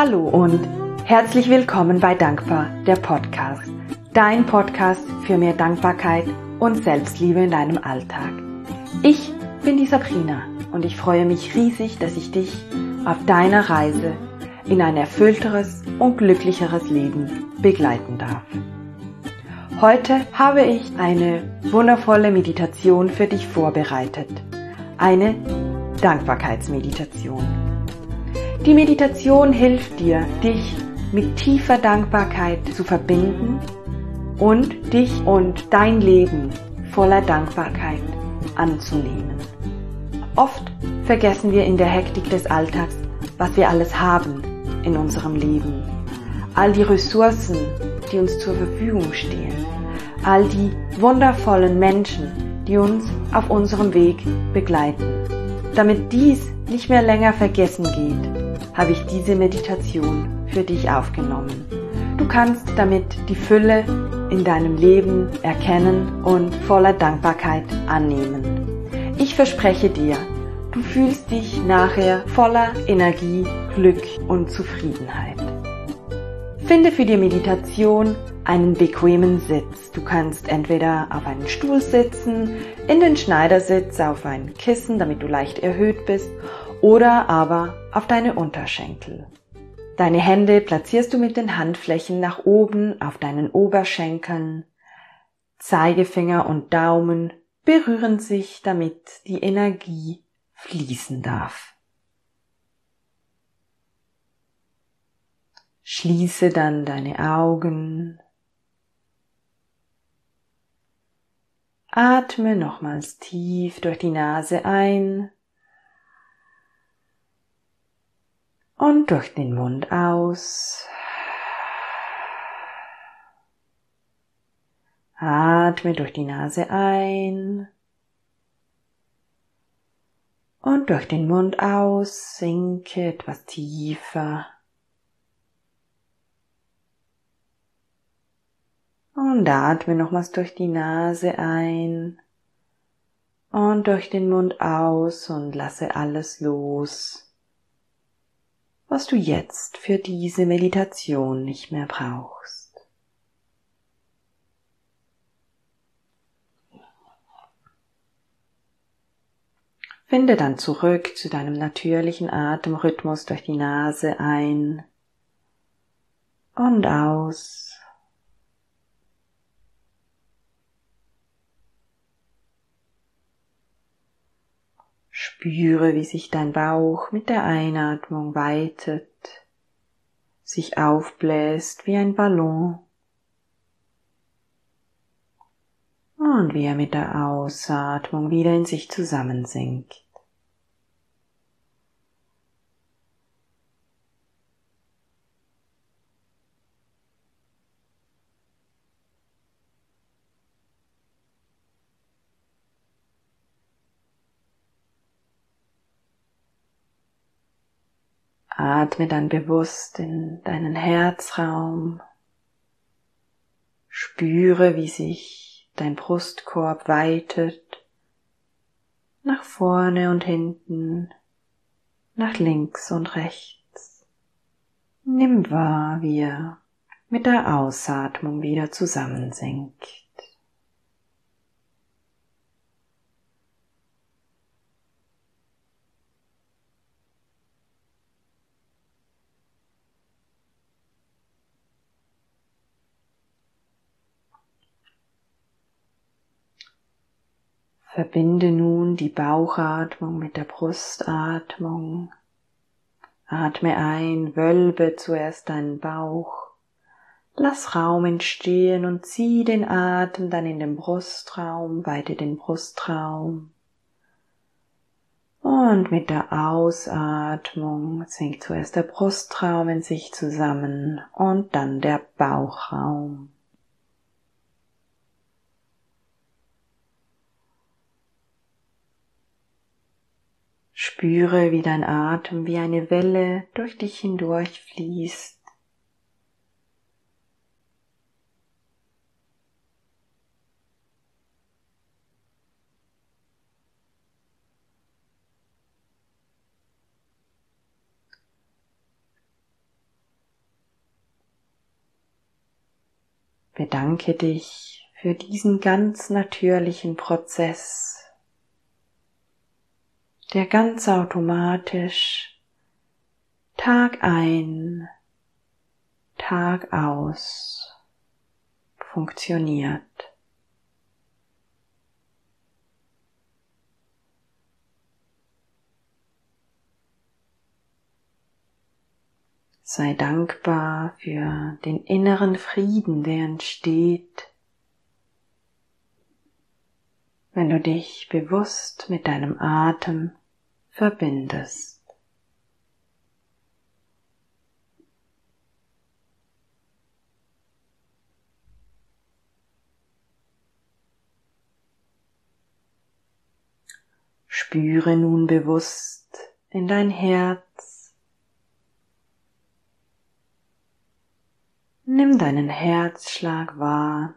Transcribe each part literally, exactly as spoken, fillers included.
Hallo und herzlich willkommen bei Dankbar, der Podcast. Dein Podcast für mehr Dankbarkeit und Selbstliebe in deinem Alltag. Ich bin die Sabrina und ich freue mich riesig, dass ich dich auf deiner Reise in ein erfüllteres und glücklicheres Leben begleiten darf. Heute habe ich eine wundervolle Meditation für dich vorbereitet. Eine Dankbarkeitsmeditation. Die Meditation hilft dir, dich mit tiefer Dankbarkeit zu verbinden und dich und dein Leben voller Dankbarkeit anzunehmen. Oft vergessen wir in der Hektik des Alltags, was wir alles haben in unserem Leben. All die Ressourcen, die uns zur Verfügung stehen. All die wundervollen Menschen, die uns auf unserem Weg begleiten. Damit dies nicht mehr länger vergessen geht, habe ich diese Meditation für dich aufgenommen. Du kannst damit die Fülle in deinem Leben erkennen und voller Dankbarkeit annehmen. Ich verspreche dir, du fühlst dich nachher voller Energie, Glück und Zufriedenheit. Finde für die Meditation einen bequemen Sitz. Du kannst entweder auf einen Stuhl sitzen, in den Schneidersitz, auf ein Kissen, damit du leicht erhöht bist, oder aber auf deine Unterschenkel. Deine Hände platzierst du mit den Handflächen nach oben auf deinen Oberschenkeln. Zeigefinger und Daumen berühren sich, damit die Energie fließen darf. Schließe dann deine Augen. Atme nochmals tief durch die Nase ein und durch den Mund aus. Atme durch die Nase ein und durch den Mund aus. Sinke etwas tiefer. Und atme nochmals durch die Nase ein und durch den Mund aus und lasse alles los, was du jetzt für diese Meditation nicht mehr brauchst. Finde dann zurück zu deinem natürlichen Atemrhythmus durch die Nase ein und aus. Spüre, wie sich dein Bauch mit der Einatmung weitet, sich aufbläst wie ein Ballon und wie er mit der Ausatmung wieder in sich zusammensinkt. Atme dann bewusst in deinen Herzraum. Spüre, wie sich dein Brustkorb weitet, nach vorne und hinten, nach links und rechts. Nimm wahr, wie er mit der Ausatmung wieder zusammensinkt. Verbinde nun die Bauchatmung mit der Brustatmung. Atme ein, wölbe zuerst deinen Bauch. Lass Raum entstehen und zieh den Atem dann in den Brustraum, weite den Brustraum. Und mit der Ausatmung sinkt zuerst der Brustraum in sich zusammen und dann der Bauchraum. Spüre, wie dein Atem wie eine Welle durch dich hindurch fließt. Bedanke dich für diesen ganz natürlichen Prozess, der ganz automatisch Tag ein, Tag aus funktioniert. Sei dankbar für den inneren Frieden, der entsteht, wenn du dich bewusst mit deinem Atem verbindest. Spüre nun bewusst in dein Herz. Nimm deinen Herzschlag wahr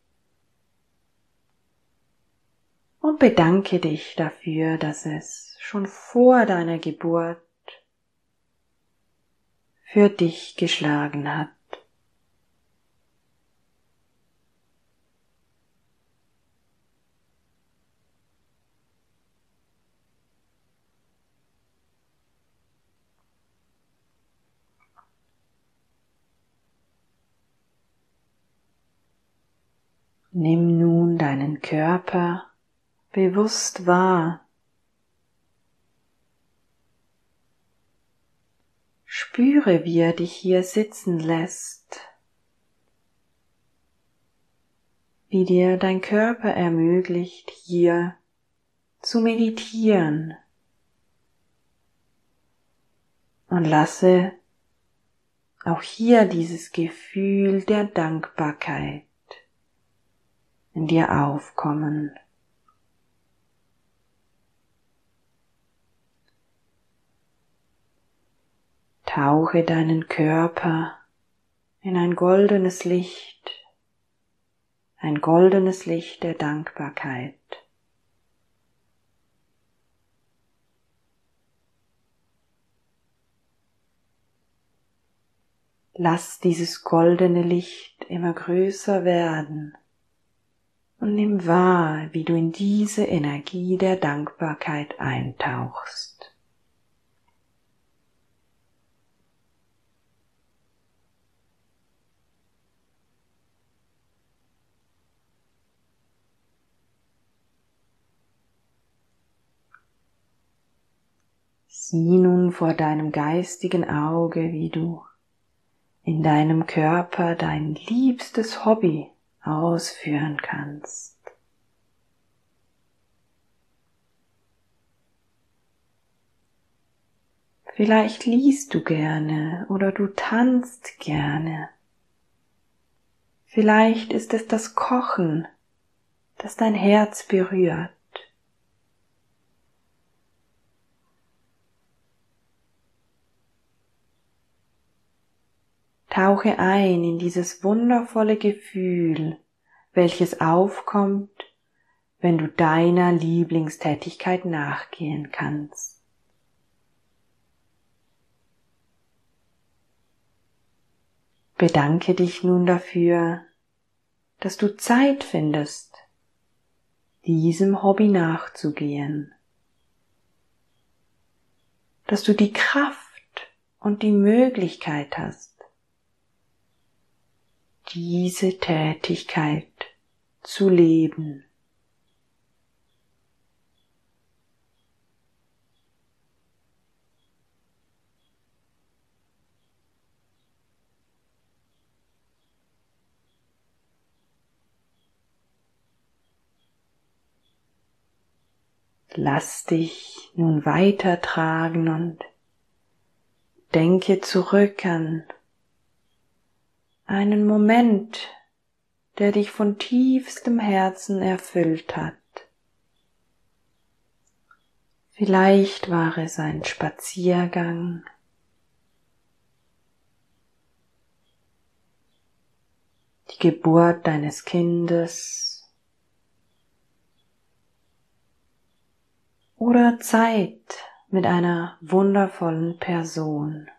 und bedanke dich dafür, dass es schon vor deiner Geburt für dich geschlagen hat. Nimm nun deinen Körper bewusst wahr. Spüre, wie er dich hier sitzen lässt, wie dir dein Körper ermöglicht, hier zu meditieren. Und lasse auch hier dieses Gefühl der Dankbarkeit in dir aufkommen. Tauche deinen Körper in ein goldenes Licht, ein goldenes Licht der Dankbarkeit. Lass dieses goldene Licht immer größer werden und nimm wahr, wie du in diese Energie der Dankbarkeit eintauchst. Sieh nun vor deinem geistigen Auge, wie du in deinem Körper dein liebstes Hobby ausführen kannst. Vielleicht liest du gerne oder du tanzt gerne. Vielleicht ist es das Kochen, das dein Herz berührt. Tauche ein in dieses wundervolle Gefühl, welches aufkommt, wenn du deiner Lieblingstätigkeit nachgehen kannst. Bedanke dich nun dafür, dass du Zeit findest, diesem Hobby nachzugehen, dass du die Kraft und die Möglichkeit hast, diese Tätigkeit zu leben. Lass dich nun weitertragen und denke zurück an einen Moment, der dich von tiefstem Herzen erfüllt hat. Vielleicht war es ein Spaziergang, die Geburt deines Kindes oder Zeit mit einer wundervollen Person.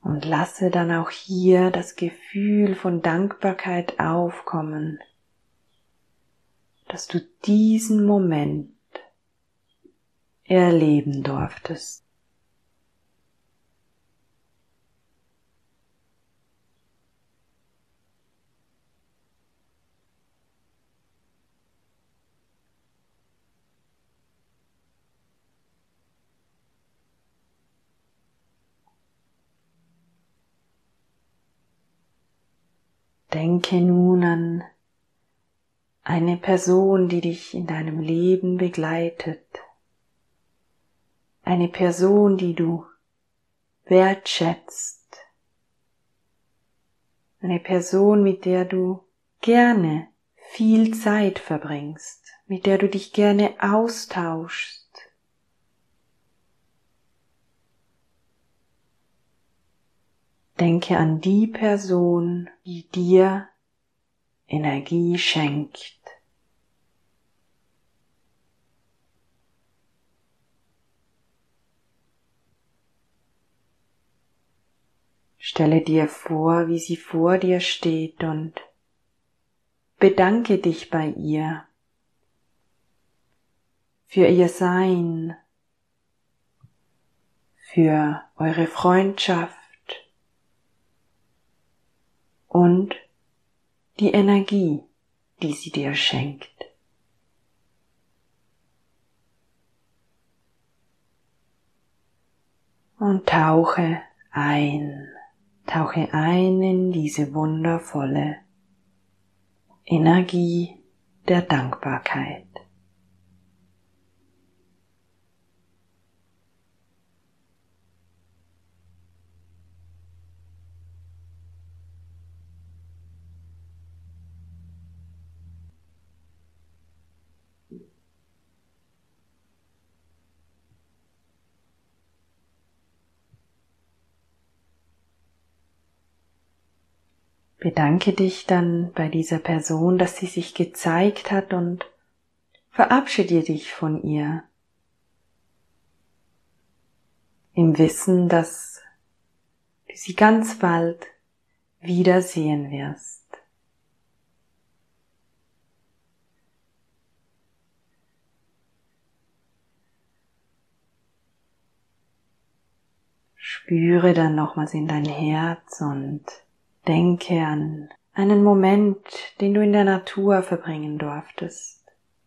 Und lasse dann auch hier das Gefühl von Dankbarkeit aufkommen, dass du diesen Moment erleben durftest. Denke nun an eine Person, die dich in deinem Leben begleitet. Eine Person, die du wertschätzt. Eine Person, mit der du gerne viel Zeit verbringst, mit der du dich gerne austauschst. Denke an die Person, die dir Energie schenkt. Stelle dir vor, wie sie vor dir steht und bedanke dich bei ihr für ihr Sein, für eure Freundschaft und die Energie, die sie dir schenkt. Und tauche ein, tauche ein in diese wundervolle Energie der Dankbarkeit. Bedanke dich dann bei dieser Person, dass sie sich gezeigt hat und verabschiede dich von ihr. Im Wissen, dass du sie ganz bald wiedersehen wirst. Spüre dann nochmals in dein Herz und denke an einen Moment, den du in der Natur verbringen durftest.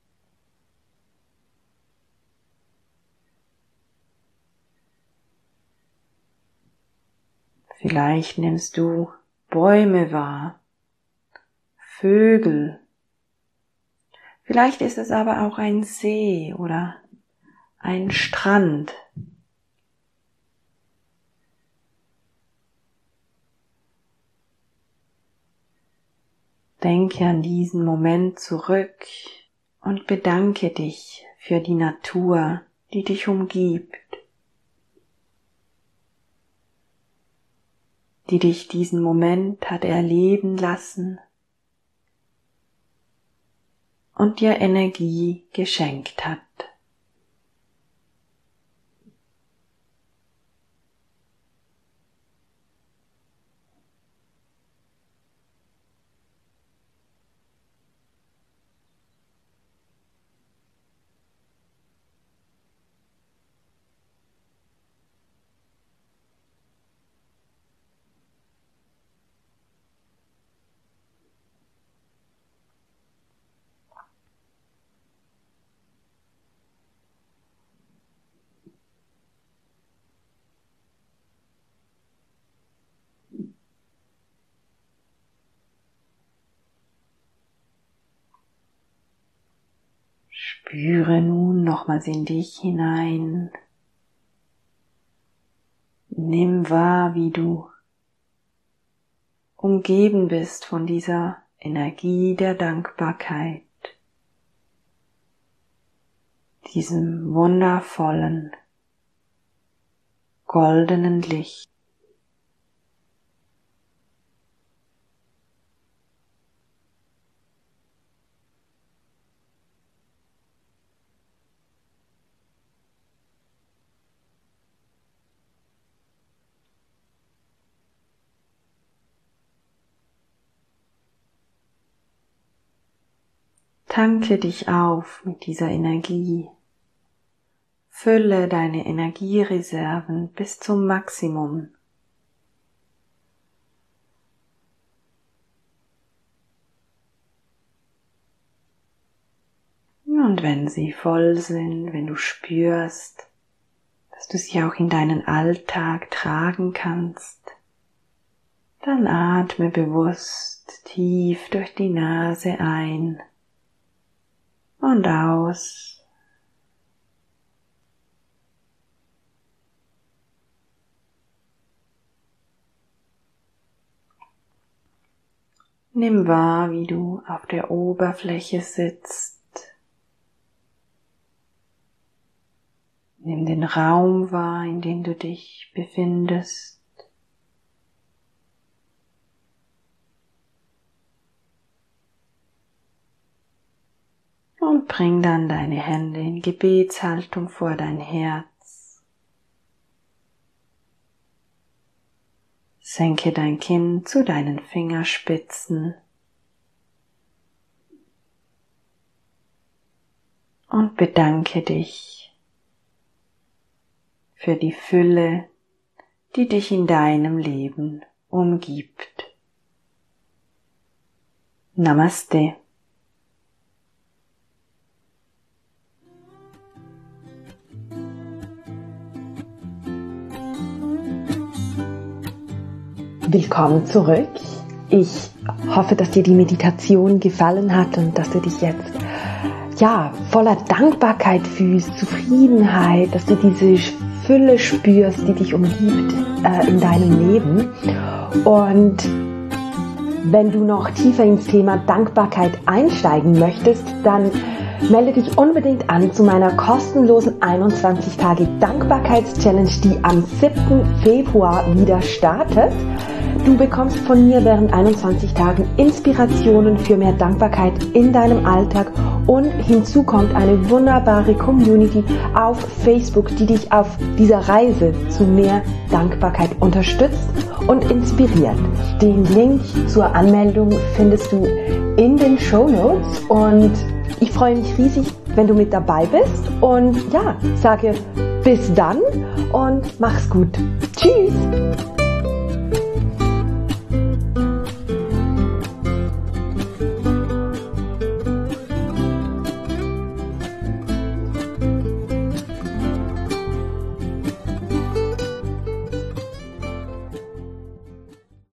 Vielleicht nimmst du Bäume wahr, Vögel. Vielleicht ist es aber auch ein See oder ein Strand. Denke an diesen Moment zurück und bedanke dich für die Natur, die dich umgibt, die dich diesen Moment hat erleben lassen und dir Energie geschenkt hat. Spüre nun nochmals in dich hinein. Nimm wahr, wie du umgeben bist von dieser Energie der Dankbarkeit, diesem wundervollen, goldenen Licht. Tanke dich auf mit dieser Energie. Fülle deine Energiereserven bis zum Maximum. Und wenn sie voll sind, wenn du spürst, dass du sie auch in deinen Alltag tragen kannst, dann atme bewusst tief durch die Nase ein und aus. Nimm wahr, wie du auf der Oberfläche sitzt. Nimm den Raum wahr, in dem du dich befindest. Und bring dann deine Hände in Gebetshaltung vor dein Herz. Senke dein Kinn zu deinen Fingerspitzen. Und bedanke dich für die Fülle, die dich in deinem Leben umgibt. Namaste. Willkommen zurück. Ich hoffe, dass dir die Meditation gefallen hat und dass du dich jetzt ja voller Dankbarkeit fühlst, Zufriedenheit, dass du diese Fülle spürst, die dich umgibt äh, in deinem Leben. Und wenn du noch tiefer ins Thema Dankbarkeit einsteigen möchtest, dann melde dich unbedingt an zu meiner kostenlosen einundzwanzig Tage Dankbarkeits-Challenge, die am siebten Februar wieder startet. Du bekommst von mir während einundzwanzig Tagen Inspirationen für mehr Dankbarkeit in deinem Alltag und hinzu kommt eine wunderbare Community auf Facebook, die dich auf dieser Reise zu mehr Dankbarkeit unterstützt und inspiriert. Den Link zur Anmeldung findest du in den Shownotes und ich freue mich riesig, wenn du mit dabei bist und ja, sage bis dann und mach's gut. Tschüss!